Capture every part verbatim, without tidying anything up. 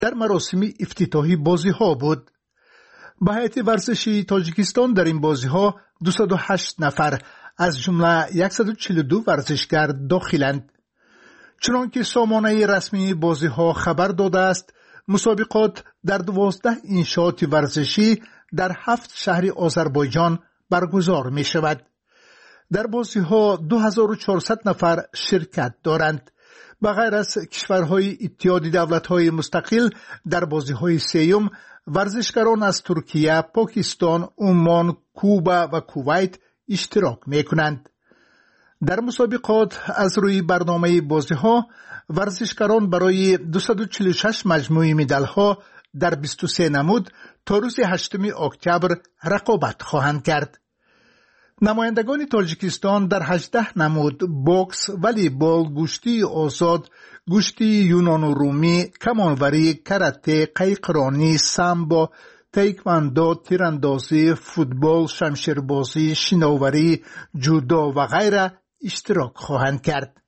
در مراسم افتتاحی بازی ها بود. به هیئت ورزشی تاجیکستان در این بازی ها دویست و هشت نفر از جمله صد و چهل و دو ورزشگر داخلند. چنانکه سامانه رسمی بازی ها خبر داده است، مسابقات در دوازده انشاءات ورزشی در هفت شهر آذربایجان برگزار می شود. در بازی ها دو هزار و چهارصد نفر شرکت دارند. به غیر از کشورهای اتحاد دولت‌های مستقل، در بازی های سیوم ورزشکاران از ترکیه، پاکستان، عمان، کوبا و کویت اشتراک می کنند. در مسابقات از روی برنامه بازی ها ورزشکاران برای دویست و چهل و شش مجموعه مدال ها در بیست و سه نمود تا روز هشتم اکتبر رقابت خواهند کرد. نمایندگان تاجیکستان در هجده نمود بوکس، والیبال، گوشتی آزاد، گوشتی یونان و رومی، کمانوری، کراته، قایقرانی، سامبو، تایکواندو، تیراندازی، فوتبال، شمشیربازی، شناوری، جودو و غیره اشتراک خواهند کرد.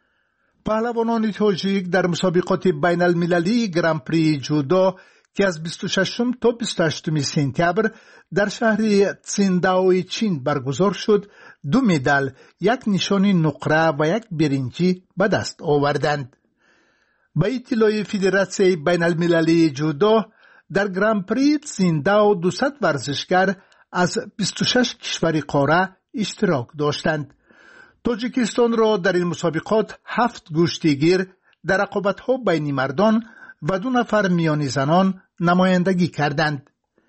پهلوانان تاجیک در مسابقات بین المللی گران پری جودو که از بیست و ششم تا بیست و هشتم سپتامبر در شهر تسینداو چین برگزار شد، دو مدال، یک نشان نقره و یک برنجی به دست آوردند. به اطلاع فدراسیون بین المللی جودو، در گران پری تسینداو دویست ورزشگر از بیست و شش کشور قاره اشتراک داشتند. تاجیکستان را در این مسابقات هفت گوشتیگیر در رقابت‌ها بین مردان و دو نفر میان زنان نمایندگی کردند.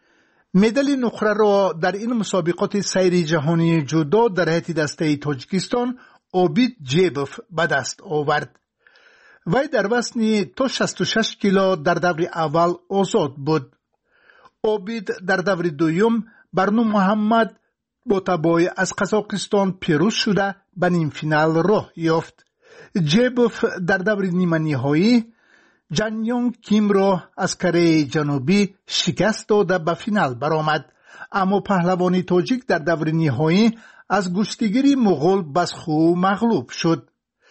مدال نقره را در این مسابقات سیری جهانی جودو در هیئت دسته تاجیکستان اوبید جیبوف به دست آورد. وی در وزن تا شصت و شش کیلو در دور اول آزاد بود. اوبید در دور دوم بر نور محمد بوتابای از قزاقستان پیروز شده به نیم فینال راه یافت. جیبوف در دور نیمه نهایی جانیونگ کیم را از کره جنوبی شکست داده به فینال برآمد، اما پهلوان تاجیک در دور نهایی از گشتیگیری مغول بسخو مغلوب شد.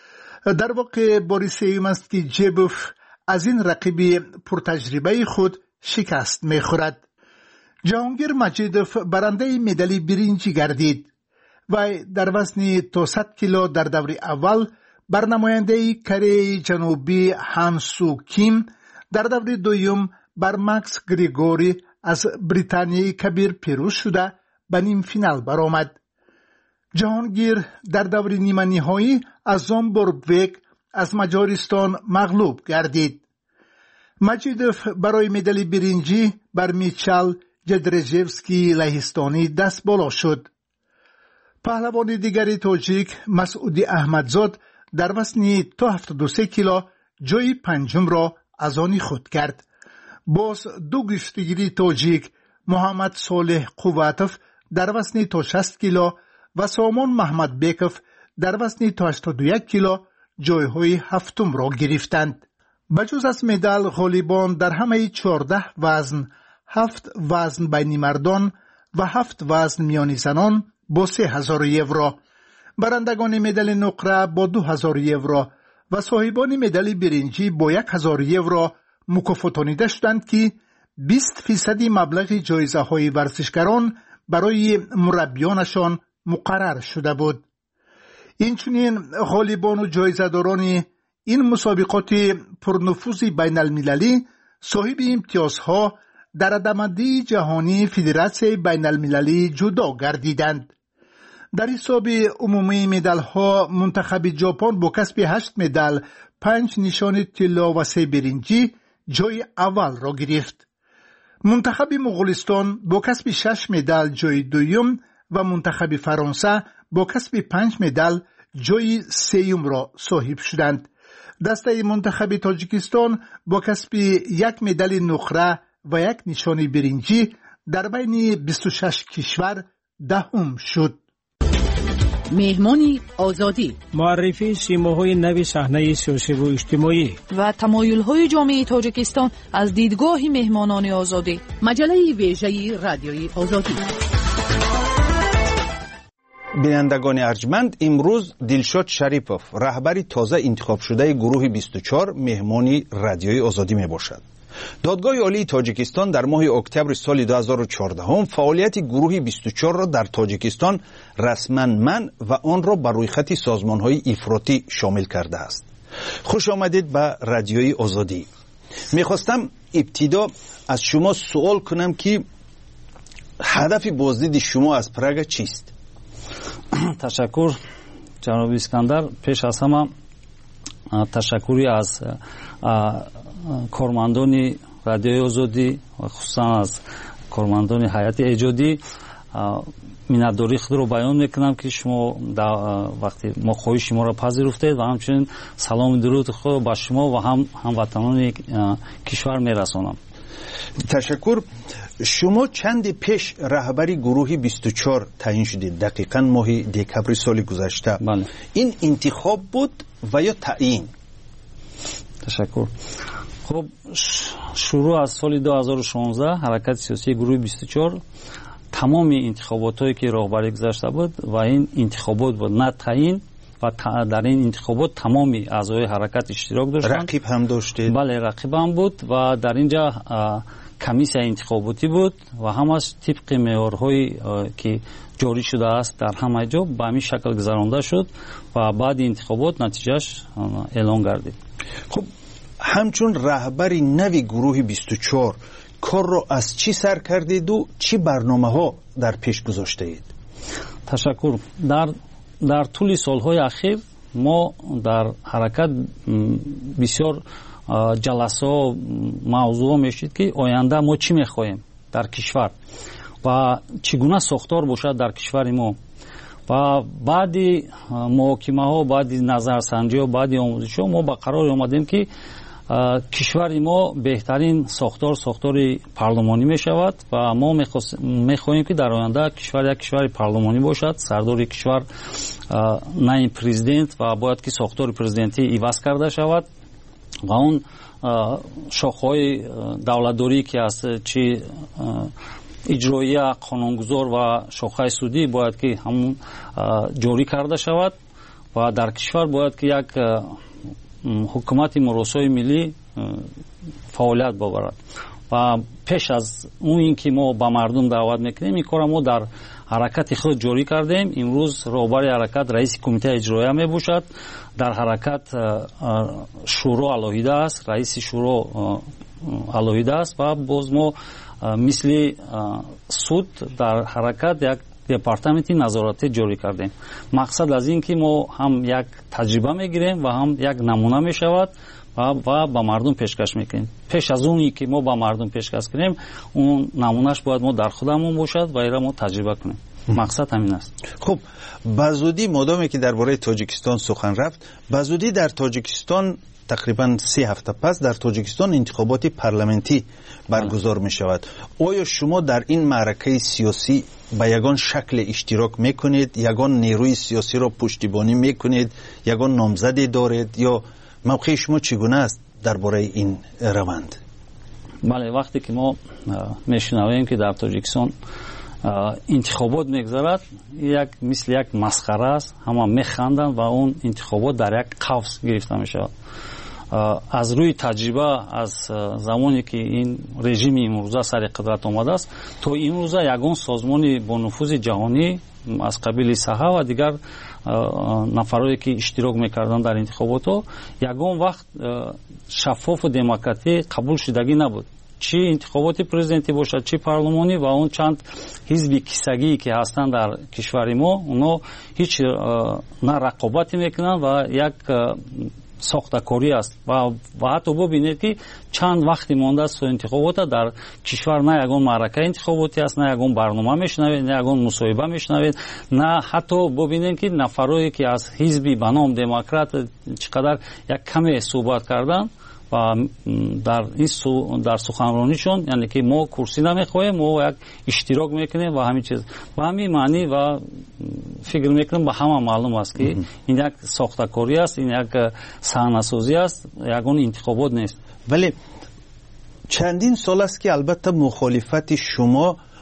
در واقع بار سوم است که جیبوف از این رقیب پرتجربه خود شکست می‌خورد. جهانگیر مجیدوف برنده مدال برنجی گردید و در وزن تا صد کیلو در دور اول بر نماینده کره جنوبی هانسو کیم، در دور دوم بر مکس گریگوری از بریتانیای کبیر پیروز شده به نیم فینال برآمد. جهانگیر در دور نیمه نهایی از زامبورگویک از مجارستان مغلوب گردید. مجیدوف برای مدال برنجی بر میچل جدرژیوسکی لهستانی دست بالا شد. پهلوان دیگری تاجیک مسعودی احمدزاد در وزن تا هفتاد و سه کیلو جای پنجم را از آن خود کرد. باز دو گشتیگیری تاجیک محمد صالح قواتوف در وزن تا شصت کیلو و سامان محمد بیکوف در وزن تا هشتاد و یک کیلو جایهای هفتم را گرفتند. بجز از مدال، غالیبان در همه چهارده وزن، هفت وزن بین مردان و هفت وزن میان زنان با سه هزار یورو، برندگان مدال نقره با دو هزار یورو و صاحبان مدال برنجی با یک هزار یورو مکافاتانیده شدند که بیست فیصد مبلغ جایزه های ورزشکاران برای مربیانشان مقرر شده بود. اینچنین غالبان و جایزه‌داران این مسابقات پرنفوذ بین المللی صاحب امتیازها در رده‌بندی جهانی فدراسیون بین المللی جودو گردیدند. در حساب عمومی مدال ها منتخب ژاپن با کسب هشت مدال، پنج نشان طلا و سه برنجی جای اول را گرفت. منتخب مغولستان با کسب شش مدال جای دوم و منتخب فرانسه با کسب پنج مدال جای سوم را صاحب شدند. دسته منتخب تاجیکستان با کسب یک مدال نقره و یک نشان برنجی در بین بیست و شش کشور دهم شد. مهمانی آزادی، معرفی سیماهای نو صحنه سیاسی و اجتماعی و تمایل‌های جامعه تاجیکستان از دیدگاه مهمانان آزادی. مجله ویژه رادیوی آزادی. بینندگان ارجمند، امروز دلشاد شریپوف رهبر تازه انتخاب شده گروه بیست و چهار مهمانی رادیوی آزادی می باشد. دادگاه عالی تاجیکستان در ماه اکتبر سال دو هزار و چهارده هم فعالیت گروه بیست و چهار را در تاجیکستان رسما منع و آن را بر روی خط سازمان‌های افراطی شامل کرده است. خوش آمدید به رادیوی آزادی. میخواستم ابتدا از شما سوال کنم که هدف بازدید شما از پراگ چیست؟ تشکر جناب اسکندر. پیش از همه تشکری از کارمندان رادیوی آزادی و خصوصا از کارمندان هیئت ایجادی منتداری خود رو بیان میکنم که شما وقتی ما خواهش شما را پذیرفتید و همچنین سلام درود خود با شما و هم هموطنان کشور میرسانم. تشکر. شما چند پیش رهبری گروه بیست و چهار تعیین شدید، دقیقاً ماه دکبر سال گذشته. بله. این انتخاب بود و یا تعیین؟ تشکر. خب شروع از سال دو هزار و شانزده حرکت سیاسی گروه بیست و چهار تمام انتخاباتی که راهبری گذاشته بود و این انتخابات بود نه تعیین و در این انتخابات تمامی اعضای حرکت اشتراک داشتند. رقیب هم داشتید؟ بله رقیب هم بود و در اینجا کمیسیون انتخاباتی بود و همش طبق معیارهایی که جاری شده است در همه جا به همین شکل گذرانده شد و بعد انتخابات نتیجهش اعلان گردید. خب همچون رهبری نوی گروه بیست و چهار کار را از چی سر کردید و چی برنامه ها در پیش گذاشته اید؟ تشکر. در در طول سالهای اخیر ما در حرکت بسیار جلسه و موضوع میشید که آینده ما چی میخواهیم در کشور و چگونه ساختار باشد در کشور ما و بعدی محاکمه ها بعدی نظرسنجی ها بعدی آموزش ها ما به قرار آمدیم که کشور ما بهترین ساختار ساختار پارلمانی می شود و ما می خواهیم که در آینده کشور یک کشور پارلمانی باشد. سردار کشور نه پرزیدنت و باید که ساختار پرزیدنتی عوض کرده شود و اون شاخه‌های دولتداری که است چی اجرایی قانونگذار و شاخه سودی باید که همون جاری کرده شود و در کشور باید که یک حکومت مراسای ملی فعالیت ببرد و پیش از اون اینکه ما با مردم دعوت میکنیم این کار ما در حرکت خود جاری کردیم. امروز رهبر حرکت رئیس کمیته اجرایی می باشد. در حرکت شورا علاوه است، رئیس شورا علاوه است و باز ما مثل سود در حرکت یک دپارتمنتی نظارتی جاری کردیم. مقصد از این که ما هم یک تجربه میگیریم و هم یک نمونه میشود و و با مردم پیشکش میکنیم. پیش از اونی که ما با مردم پیشکش کنیم اون نمونهش باید ما در خودمون باشد و ایرا ما تجربه کنیم. مقصد همین است. خب بزودی مادامی که درباره تاجیکستان سخن رفت، بزودی در تاجیکستان تقریبا سه هفته پس در تاجیکستان انتخابات پارلمانتی برگزار می شود. آیا شما در این معرکه سیاسی به یگان شکل اشتراک میکنید، یگان نیروی سیاسی را پشتیبانی میکنید، یگان نامزدی دارید یا موقع شما چگونه است درباره این روند؟ بله وقتی که ما میشنویم که در تاجیکستان انتخابات میگذرد یک مثل یک مسخره است، همه میخندند و اون انتخابات در یک قفس گرفته میشود. از روی تجربه از زمانی که این رژیم امروزه سر قدرت آمده است تا امروزه یگان سازمان با نفوذ جهانی از قبیل صحه و دیگر نفرایی که اشتراک میکردن در انتخابات ها یگان وقت شفاف و دموکراتی قبول شدگی نبود، چی انتخابات پرزیدنتی باشد چی پارلمانی و اون چند حزب کیسگی که هستند در کشور ما اونا هیچ نه رقابتی میکنن و یک ساختکاری است و و حتی ببینید که چند وقتی مانده است انتخابات در کشور نه یگان معرکه انتخاباتی است، نه یگان برنامه میشنوید، نه یگان مصاحبه میشنوید، نه حتی ببینید که نفرایی که از حزبی به نام دموکرات چقدر یک کمی صحبت کردن و در این سو در سخنرانیشون یعنی که ما کرسی نمیخوایم ما یک اشتراک میکنیم و همین چیز و همین معنی و فکر میکنم به همه معلوم است که این یک ساختکاری است، این یک صحنه‌سازی است، یگان انتخابات نیست. ولی چندین سال است که البته مخالفت شما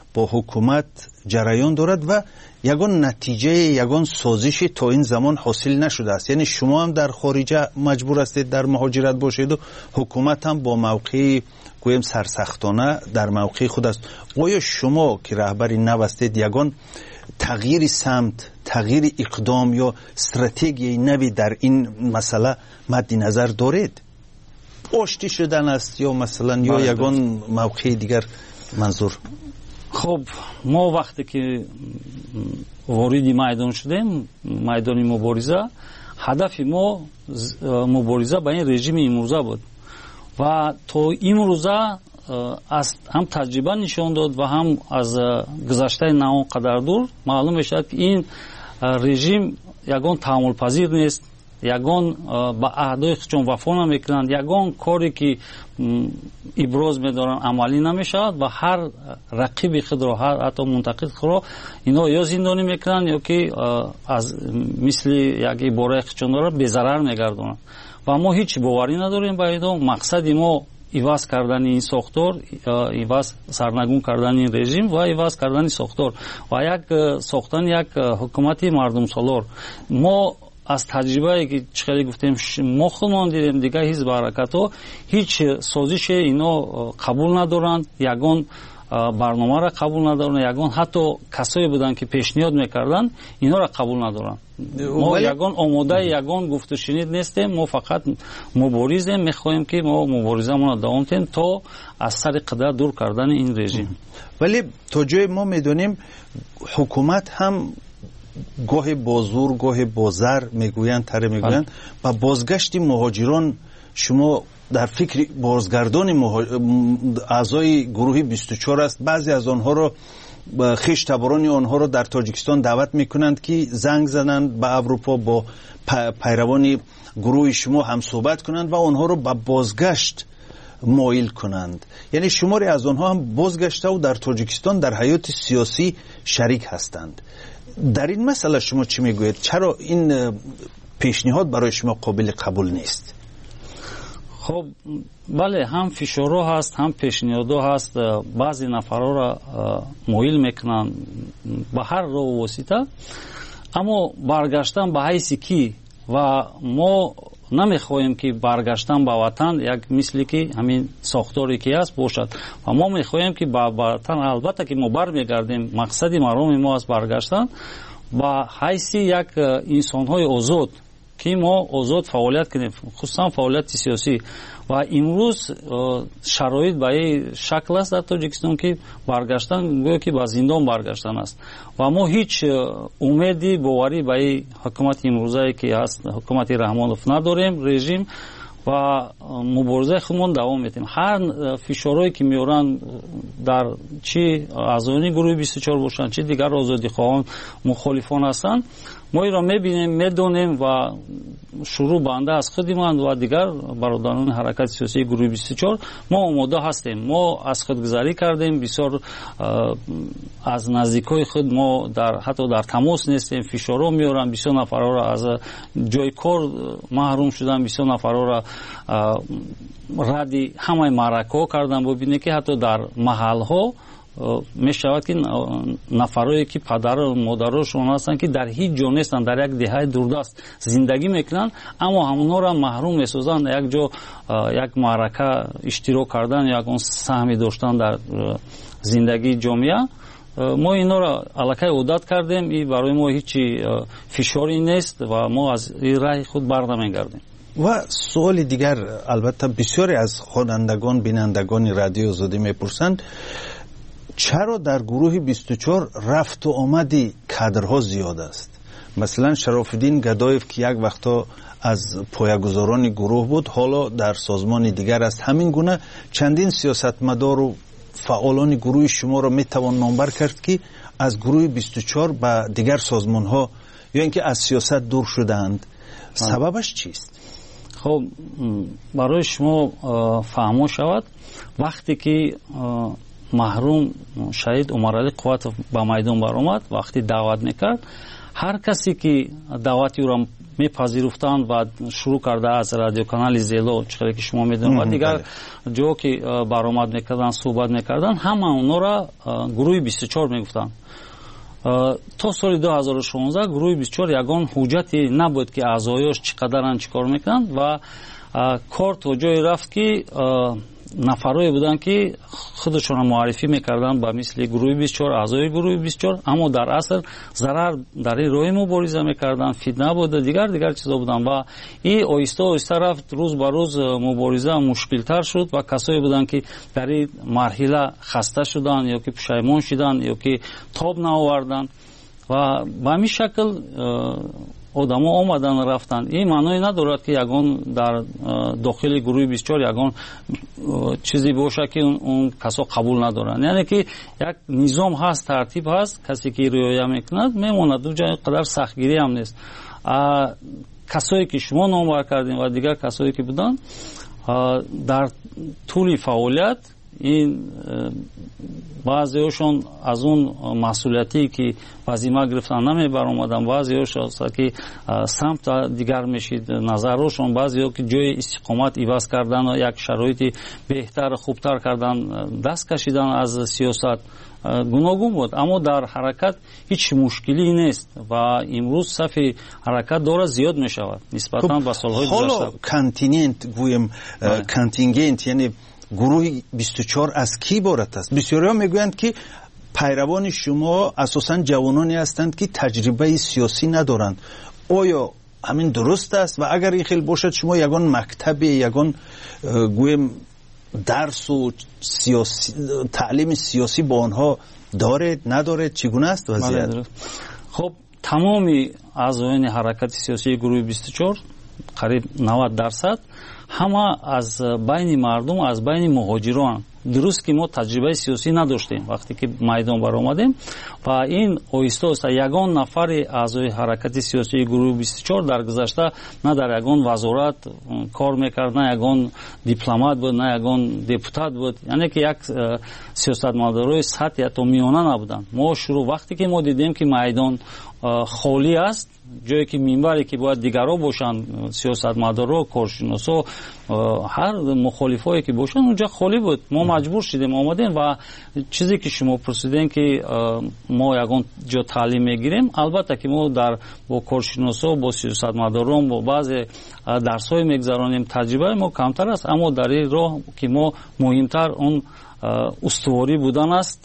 با حکومت جریان دارد و یگان نتیجه یگان سازشی تا این زمان حاصل نشده است. یعنی شما هم در خارج مجبور هستید در مهاجرت باشید و حکومت هم با موقع گویم سرسختانه در موقع خود است. آیا شما که رهبری نو هستید یگان تغییر سمت، تغییر اقدام یا استراتژی نوی در این مسئله مد نظر دارید؟ آشتی شدن است یا مثلا یا یگان موقع دیگر منظور؟ خب ما وقتی که وارد میدان شدیم، میدان مبارزه، هدف ما مبارزه با این رژیم امروزه بود و تا امروزه از هم تجربه نشان داد و هم از گذشته نه قدر دور معلوم میشد که این رژیم یگان تحمل پذیر نیست، یگان با عهدهای خودشون وفا نمیکنند، یگان کاری که ابراز میدارن عملی نمیشود و هر رقیب خود را، هر حتی منتقد خود را اینا یا زندانی میکنند یا که از مثل یک عباره خودشون را به ضرر میگردونند و ما هیچ باوری نداریم با اینا. مقصد ما ایواز کردن این ساختار، ایواز سرنگون کردن این رژیم و ایواز کردن ساختار و یک ساختن یک حکومتی مردم سالار. ما از تجربه که چخیلی گفتیم ما خودمان دیدیم دیگه حزب حرکت ها هیچ سازش اینا قبول ندارند، یگان برنامه را قبول ندارند، یگان حتی کسایی بودن که پیشنهاد میکردن اینا را قبول ندارند. ما یگان آماده یگان گفت و شنید نیستیم، ما فقط مبارزیم، میخواهیم که ما مبارزمون را دوام دهیم تا از سر قدرت دور کردن این رژیم. ولی تا جای ما میدونیم حکومت هم گاه بازور گاه بازر میگویند تره میگویند با بازگشت مهاجران شما در فکر بازگردان اعضای گروه بیست و چهار است. بعضی از آنها رو خویش تبران آنها رو در تاجیکستان دعوت میکنند که زنگ زنند به اروپا با پیروان گروه شما هم صحبت کنند و آنها رو به بازگشت مایل کنند. یعنی شماری از آنها هم بازگشته و در تاجیکستان در حیات سیاسی شریک هستند. در این مسئله شما چی میگوید؟ چرا این پیشنهاد برای شما قابل قبول نیست؟ خب بله، هم فشارها هست هم پیشنهادها هست. بعضی نفرها را مایل میکنن به هر راه و واسطه، اما برگشتن به حیث کی و ما نمیخواهیم که برگشتن به وطن یک مثلی که همین ساختاری که است باشد و ما میخواهیم که به وطن البته که ما برمیگردیم، مقصد مرام ما است برگشتن به حیث یک انسانهای آزاد که ما آزاد فعالیت کنیم، خصوصا فعالیت سیاسی. و امروز شرایط به این شکل است در تاجیکستان که برگشتن گویا که به زندان برگشتن است و ما هیچ امیدی باوری به این حکومت امروزی که هست حکومت رحمانوف نداریم رژیم و مبارزه خودمون دوام میدیم. هر فشارهایی که میارن در چی اعضای گروه بیست و چهار باشن چی دیگر آزادی خواهان مخالفان هستن، ما این را میبینیم میدونیم و شروع بنده از خودمان و دیگر برادران حرکت سیاسی گروه بیست و چهار ما آماده هستیم. ما از خودگذری کردیم، بسیار از نزدیکای خود ما در حتی در تماس نیستیم، فشارها میارن، بسیار نفرها را از جای کار محروم شدن، بسیار نفرها را ردی همه معرکه کردن. ببینید که حتی در محل ها می شود که نفرایی که پدر و مادرشون هستن که در هیچ جا نیستن، در یک دهه دوردست زندگی میکنن، اما همونها را محروم میسازن یک جا یک معرکه اشتراک کردن یا اون سهمی داشتن در زندگی جامعه. ما اینا را علاقه عادت کردیم، این برای ما هیچی فشاری نیست و ما از این راه خود برنمیگردیم. و سوال دیگر، البته بسیاری از خوانندگان بینندگان رادیو آزادی میپرسند چرا در گروه بیست و چهار رفت و آمدی کادرها زیاد است؟ مثلا شرافالدین گدایف که یک وقتا از پایه‌گذاران گروه بود حالا در سازمان دیگر است. همین گونه چندین سیاستمدار و فعالان گروه شما را میتوان نامبر کرد که از گروه بیست و چهار به دیگر سازمان ها یا اینکه از سیاست دور شدند. سببش چیست؟ خب برای شما فهمو شود وقتی که محروم شهید عمرعلی قوتов به میدان برآمد، وقتی دعوت میکرد ҳар касе ки даъвати ӯро мепазируфтанд ва шурӯъ карда аз радиоканали зело чиқдре ки шумо медонед ва дигар ҷо ки баромад мекарданд суҳбат мекарданд ҳама онора гурӯҳи бисту чор мегуфтанд. то соли ду ҳазору шонздаҳ гурӯҳи бисту чор ягон ҳуҷҷате набуд ки аъзоёш чӣ қадаранд чӣ кор мекунанд ва кор то ҷое рафт ки нафарое буданд ки худашонро муаррифӣ мекарданд ба мисли гурӯҳи бисту чор, аъзои гурӯҳи бисту чор, аммо дар асл зарар дар ин роҳи мубориза мекарданд, фитна буд, дигар дигар чизо буданд ва ин оҳиста оҳиста рафт, рӯз ба рӯз мубориза мушкилтар шуд ва касое буданд ки дар ин марҳила хаста шуданд ё ки пушаймон шуданд ё ки тоб наоварданд ва ба ҳамин шакл одамо омадан рафтанд. ин маъное надорад ки ягон дар дохили гурӯҳи бисту чор ягон чизе боша ки он касо қабул надоранд. яъне ки як низом ҳаст, тартиб ҳаст, касе ки риоя мекунад мемонад, ду ҷо қадар сахтгирӣ ҳам нест. касое ки шумо номбар кардем ва дигар касое ки буданд дар тӯли фаъолият ин баъзеҳошон аз он масъулиятие ки вазима гирифтан намебаромаданд, баъзеҳошон ки самта дигар мешид назарҳошон, баъзеҳо ки ҷои истиқомат иваз кардан, як шароити беҳтар хубтар кардан, даст кашидан аз сиёсат гуногун буд, аммо дар ҳаракат ҳеҷ мушкилӣ нест ва имрӯз сафи ҳаракат дора зиёд мешавад нисбатан ба солҳои гузашта. ҳоло континент гӯем контингент, яъне гурӯҳи бисту чор аз ки иборат аст? бисёриҳо мегӯянд ки пайравони шумо асосан ҷавононе ҳастанд ки таҷрибаи сиёсӣ надоранд. оё ҳамин дуруст аст? ва агар ин хел бошад, шумо ягон мактабе, ягон гӯем дарсу таълими сиёсӣ бо онҳо доред, надоред? чӣ гуна аст вазъият? хоб тамоми аъзоёни ҳаракати сиёсии гурӯҳи бисту чор, қариб навад дарсад ҳама аз байни мардум, аз байни муҳоҷирон. дуруст ки мо таҷрибаи сиёсӣ надоштем вақте ки майдон баромадем ва ин оҳиста оҳиста ягон нафари аъзои ҳаракати сиёсии гурӯҳи бисту чор дар гузашта на дар ягон вазорат кор мекард, на ягон дипломат буд, на ягон депутат буд, яъне ки як сиёсатмадорои сатҳи ҳатто миёна набуданд. мо шурӯъ вақте ки мо дидем ки майдон холӣ аст, ҷое ки минбаре ки бояд дигаро бошанд, сиёсатмадоро, коршиносо, ҳар мухолифое ки бошанд, унҷа холӣ буд. мо маҷбур шудем омадем ва чизе ки шумо пурсидем ки мо ягон ҷо таълим мегирем, албатта ки мо дар бо коршиносо, бо сиёсатмадорон, бо баъзе дарсҳое мегзаронем, таҷрибаи мо камтар аст, аммо дар ин роҳ ки мо муҳимтар он устуворӣ будан аст,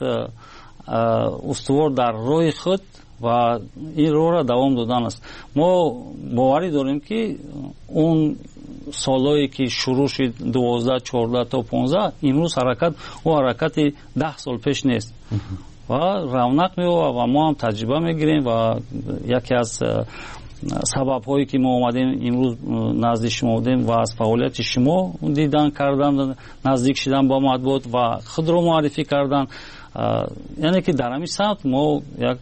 устувор дар роҳи худ ва ин роҳро давом додан аст. мо боварӣ дорем ки он солҳое ки шурӯъ шуд дувоздаҳ, чордаҳ то понздаҳ, имрӯз ҳаракат о ҳаракати даҳ сол пеш нест ва равнақ меёбад ва мо ҳам таҷриба мегирем ва яке аз сабабҳое ки мо омадем имрӯз назди шумо будем ва аз фаъолияти шумо дидан кардан, наздик шудан ба матбуот ва худро муаррифӣ кардан, яъне ки дар ҳамин самт мо як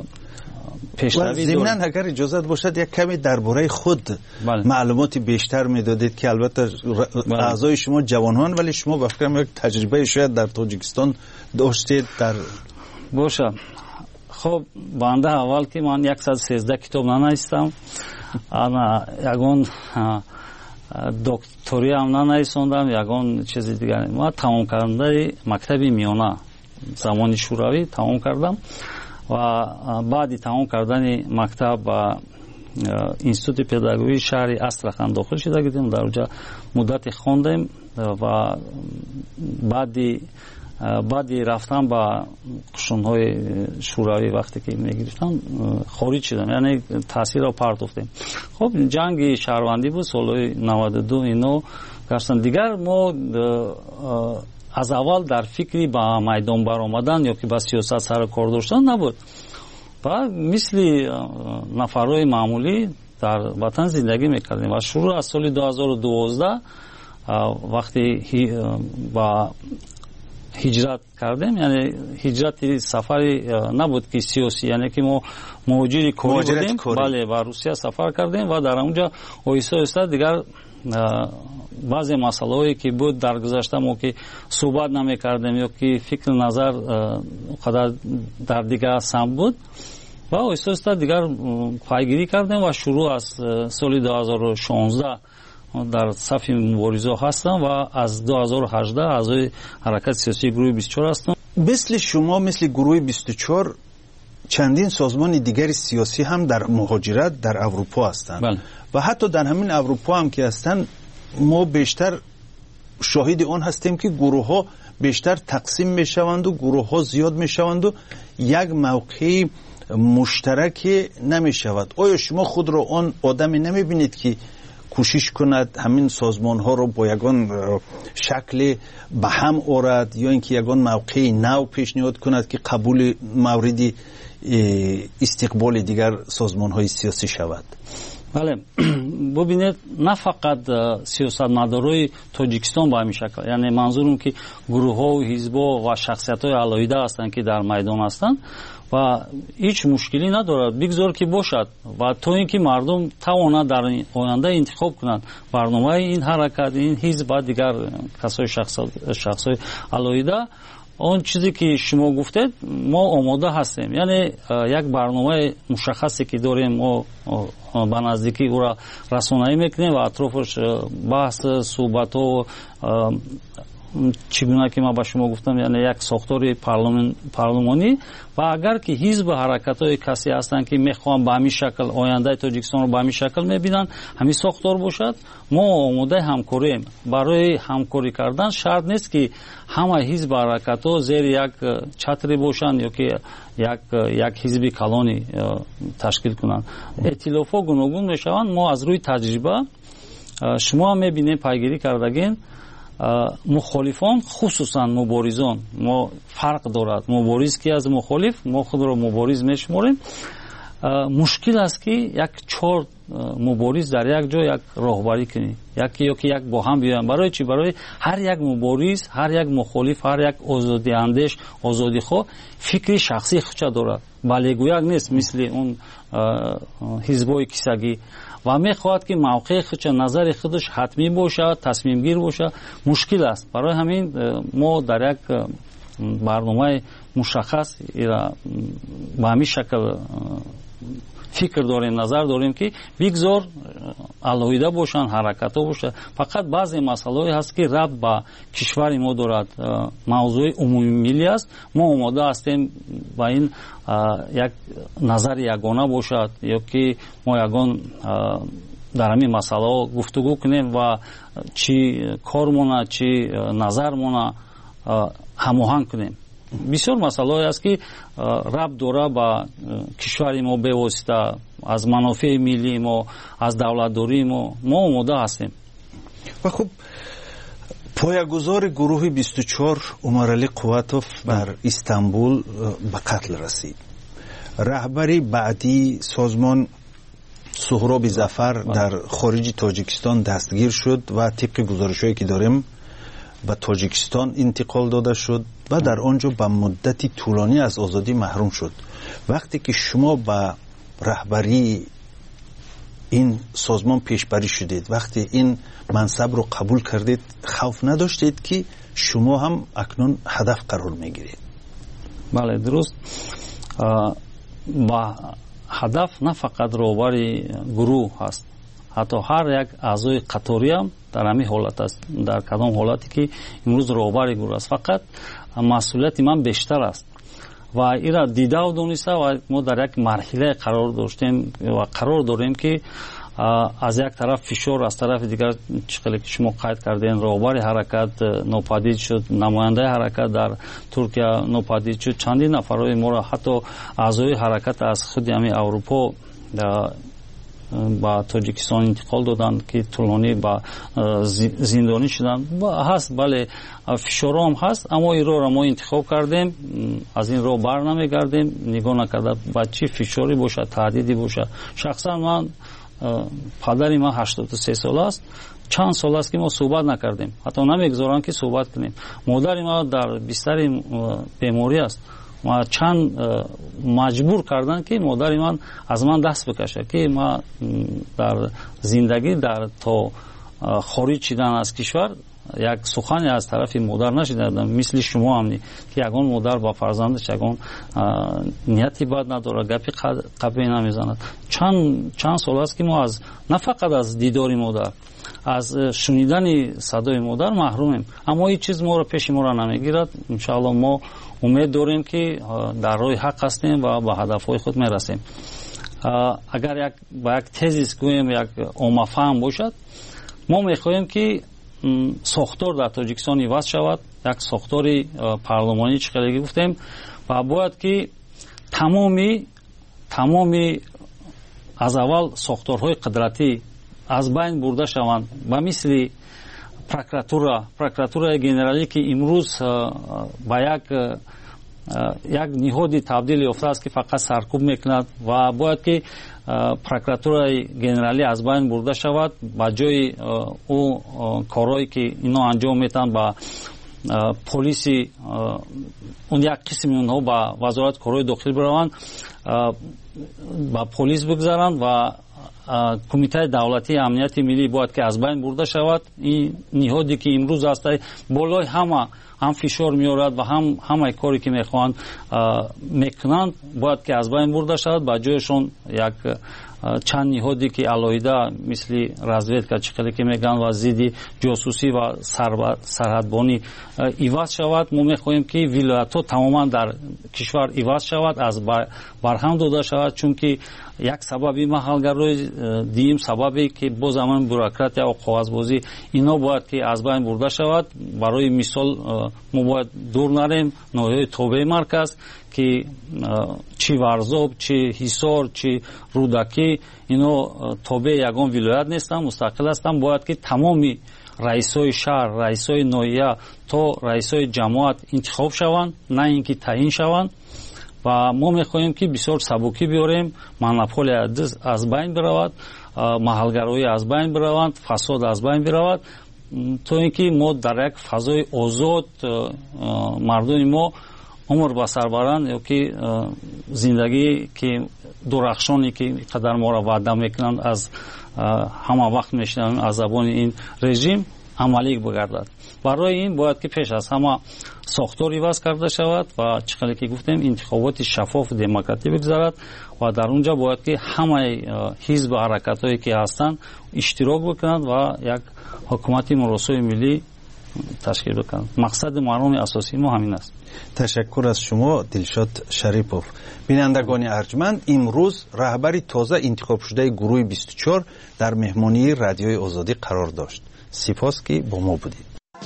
пешравӣ дорем. зимнан агар иҷозат бошад, як каме дар бораи худ маълумоти бештар медодед ки албатта аъзои шумо ҷавонҳоанд, вале шумо ба фикрам як таҷрибаи шояд дар Тоҷикистон доштед. дар боша хоб банда аввал ки ман яксад و سیزده китоб нанавистам, ана ягон докториам нанависондам, ягон чизи дигар. ман тамомкардандаи мактаби миёна замони шӯравӣ тамом кардам ва баъди тамом кардани мактаб ба институти педагогии шаҳри Астрахан дохил шуда будем. дар онҷа муддате хондем ва баъди баъди рафтан ба қушунҳои шӯравӣ вақте ки мегирифтам хориҷ шудам, яъне таъсирро партофтем. хоб ҷанги шаҳрвандӣ буд солҳои наваду ду, ино гарсан дигар мо аз аввал дар фикри ба майдон баромадан ё ки ба сиёсат сару кор доштан набуд. ва мисли нафарҳои маъмулӣ дар ватан зиндагӣ мекардем ва шурӯъ аз соли ду ҳазору дувоздаҳ вақте ба ҳиҷрат кардем, яъне ҳиҷрати сафари набуд ки сиёсӣ, яъне ки мо муҳоҷири корӣ будем, бале ба Русия сафар кардем ва дар онҷа оҳиста оҳиста дигар баъзе масъалаҳое ки буд дар гузашта мо ки суҳбат намекардем ё ки фикру назар қадар дар дигар самт буд, و اویستا دیگر پایگیری کردیم و شروع از سال دو هزار و شانزده در صف مبارزه هستم و از دو هزار و هجده اعضای حرکت سیاسی گروه بیست و چهار هستم. مثل شما، مثل گروه بیست و چهار چندین سازمان دیگری سیاسی هم در مهاجرت در اروپا هستند. بله. و حتی در همین اروپا هم که هستند ما بیشتر شاهد آن هستیم که گروه ها بیشتر تقسیم می شوند و گروه ها زیاد می شوند و یک موقع مشترک نمی شود. آیا شما خود را آن آدمی نمی بینید که کوشش کند همین سازمان ها رو با یگان شکل به هم آورد یا اینکه یگان موقع نو پیشنهاد کند که قبول موردی استقبال دیگر سازمان های سیاسی شود؟ بله، ببینید نه فقط سیاستمدارای تاجیکستان با همین شکل، یعنی منظورم که گروه ها و حزب ها و شخصیت های علاوه هستند که در میدان هستند و هیچ مشکلی ندارد بگذار که باشد و تا اینکه مردم توانند در آینده انتخاب کنند برنامه این حرکت، این حزب و دیگر کسای شخصای علاوه. اون چیزی که شما گفتید ما آماده هستیم، یعنی یک برنامه مشخصی که داریم ما به نزدیکی او را رسانه‌ای میکنیم و اطرافش بحث صحبت و چگونه که ما به شما گفتم، یعنی یک ساختار پارلمان پارلمانی و اگر که حزب حرکت‌های کسی هستند که میخوان به همین شکل آینده تاجیکستان رو به همین شکل میبینن همین ساختار باشد، ما آماده همکاریم. برای همکاری کردن شرط نیست که همه حزب حرکت‌ها زیر یک چتری باشند یا که یک یک حزب کلانی تشکیل کنند. ائتلاف‌ها گوناگون میشوند. ما از روی تجربه شما میبینید پیگیری کردگین مخالفان خصوصا مبارزان ما فرق دارد. مبارز که از مخالف ما خود را مبارز میشماریم. مشکل است که یک چهار مبارز در یک جا یک راهبری کنی یکی یا که یک با هم بیاین. برای چی؟ برای هر یک مبارز، هر یک مخالف، هر یک آزادی اندیش، آزادی خو فکری شخصی خودش دارد، بالگویک نیست مثل اون حزبای کیسگی و میخواهد که موقع خودش نظر خودش حتمی باشه، تصمیم گیر باشه. مشکل است. برای همین ما در یک برنامه مشخص به همین شکل فکر داریم، نظر داریم که بگذار علاوه باشن، حرکت ها باشه. فقط بعضی مسائل هست که ربط به کشور ما دارد، موضوع عمومی ملی است. ما آماده هستیم با این یک نظر یگانه باشد یا که ما یگان در همین مسئله گفتگو کنیم و چی کارمونه چی نظرمونه هماهنگ کنیم. بسیار مسئله است که ربط داره با کشور ما به واسطه از منافع ملی ما، از دولتداری ما ما آماده هستیم. و خب پایه‌گذار گروه بیست و چهار عمرعلی قوتوف در استانبول به قتل رسید. رهبری بعدی سازمان سهراب ظفر در خارج تاجیکستان دستگیر شد و طبق گزارش‌هایی که داریم به تاجیکستان انتقال داده شد و در آنجا به مدتی طولانی از آزادی محروم شد. وقتی که شما به رهبری این سازمان پیشبری شدید، وقتی این منصب رو قبول کردید، خوف نداشتید که شما هم اکنون هدف قرار میگیرید؟ بله درست. با هدف نه فقط رهبری گروه هست، حتی هر یک اعضای قطاری هم در همین حالت است. در کدام حالتی که امروز رهبر گروه است، فقط مسئولیت من بیشتر است و این را دیده و دونسته و ما در یک مرحله قرار داشتیم و قرار داریم که از یک طرف فشار، از طرف دیگر چقدر که شما قید کردین رهبر حرکت ناپدید شد، نماینده حرکت در ترکیه ناپدید شد، چندین نفرای ما را حتی اعضای حرکت از خود همین اروپا با تاجیکستان انتقال دادند که طولانی با زندانی شدند. هست بله فشار هم هست، اما این رو ما انتخاب کردیم، از این رو بر نمیگردیم، نگاه نکرده با چی فشاری باشه، تهدیدی باشه. شخصا من پدری ما هشتاد و سه سال است، چند سال است که ما صحبت نکردیم، حتی نمیگذارن که صحبت کنیم. مادر ما در بستر بیماری است، ما چند مجبور کردن که مادر من از من دست بکشه که ما در زندگی در تا خارج شدن از کشور як сухани аз тарафи модар нашидам, мисли шумо ҳамни ки ягон модар ба фарзандаш ягон нияти бад надорад, гапи қабе намезанад. чанд чанд сол аст ки мо аз на фақат аз дидори модар, аз шунидани садои модар маҳрумем, аммо ҳеҷ чиз моро пеши моро намегирад. иншоалло мо умед дорем ки дар роҳи ҳақ ҳастем ва ба ҳадафҳои худ мерасем. агар як ба як тезис гӯем, як оммафаҳм бошад, мо мехоҳем ки сохтор дар Тоҷикистон иваз шавад, як сохтори парлумонӣ чӣ хеле гуфтем, ва бояд ки тамоми тамоми аз аввал сохторҳои қудратӣ аз байн бурда шаванд, ба мисли прокуратура прокуратураи генералӣ ки имрӯз ба як як ниҳоди табдил ёфтааст ки фақат саркӯб мекунад, ва бояд ки прокуратураи генералӣ аз байн бурда шавад, ба ҷои ӯ корҳое ки ино анҷом метаванд ба полиси он як қисми онҳо ба вазорати корҳои дохил бираванд, ба полис бигзаранд ва кумитаи давлатии амнияти миллӣ бояд ки аз байн бурда шавад. ин ниҳоде ки имрӯз аст болои ҳама ҳам фишор меорад ва ҳам ҳамаи коре ки мехоҳанд мекунанд бояд ки аз байн бурда шавад. ба ҷояшон як чанд ниҳоде ки алоҳида мисли разведка чӣ хеле ки мегӯянд ва зидди ҷосусӣ ва сарҳадбонӣ иваз шавад. мо мехоҳем ки вилоятҳо тамоман дар кишвар иваз шавад, аз барҳам дода шавад, чунки як сабаби маҳалгароӣ, дуюм сабабе ки боз ҳамон бюрократия ва коғазбозӣ ино бояд ки аз байн бурда шавад. барои мисол мо бояд дур нарем ноҳияи тобеи марказ ки чи варзоб, чи ҳисор, чи рӯдакӣ, ино тобеи ягон вилоят нестанд, мустақил ҳастанд. бояд ки тамоми раисои шаҳр, раисои ноҳия то раисои ҷамоат интихоб шаванд, на ин ки таъин шаванд. ва мо мехоҳем ки бисёр сабукӣ биёрем, монополия аз байн биравад, маҳалгароӣ аз байн бираванд, фасод аз байн биравад, то ин ки мо дар як фазои озод мардуми мо умр ба сар баранд, ёки зиндагӣ ки дурахшоне ки қадар моро ваъда мекунанд аз ҳама вақт мешунавем аз забони ин режим амалӣ бигардад. барои ин бояд ки пеш аз ҳама сохтор иваз карда шавад ва чӣ хеле ки гуфтем интихоботи шаффофу демократӣ бигзарад, ва дар он ҷо бояд ки ҳамаи ҳизбу ҳаракатҳое ки ҳастанд иштирок бикунанд ва як ҳукумати муросои миллӣ ташкил бикунанд. мақсади марҳуми асосии мо ҳамин аст. ташаккур аз шумо Дилшод Шарипов. бинандагони арҷманд, имрӯз раҳбари тоза интихобшудаи гурӯҳи бисту чор дар меҳмонии радиои озодӣ қарор дошт. сипос ки бо мо будед.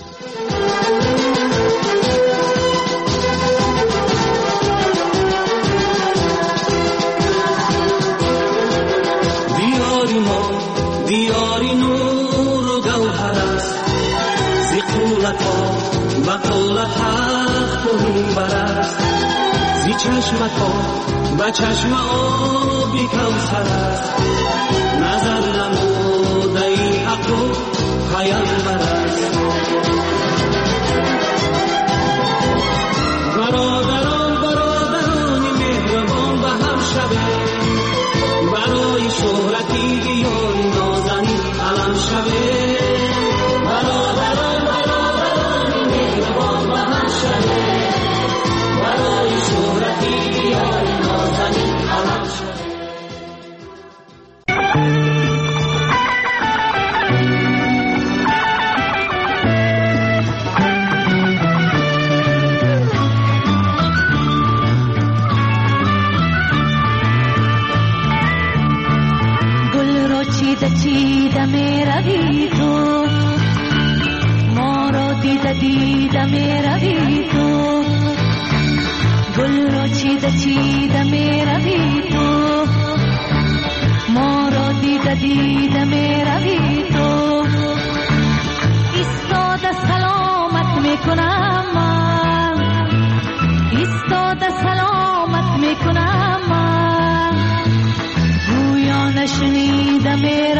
دیاری ما دیاری نور و گوهر است، زی قولت ها و قولت حق و منبر است، زی چشمت ها و چشم آبی کوثر است، نظر نموده این حق و پیامبر است. برادران برادران مهربان به هم شوه، برای شهرتی بیان نازنین علم شوه. برادران برادران مهربان به هم شوه، برای شهرتی بیان نازنین علم شوه. چیده چیده می روی تو، ما را دیده دیده می روی تو، گل را چیده چیده می روی تو، ما را دیده دیده می روی تو. ایستاده سلامت می کنم من، ایستاده سلامت می کنم من، گویا نشنیده می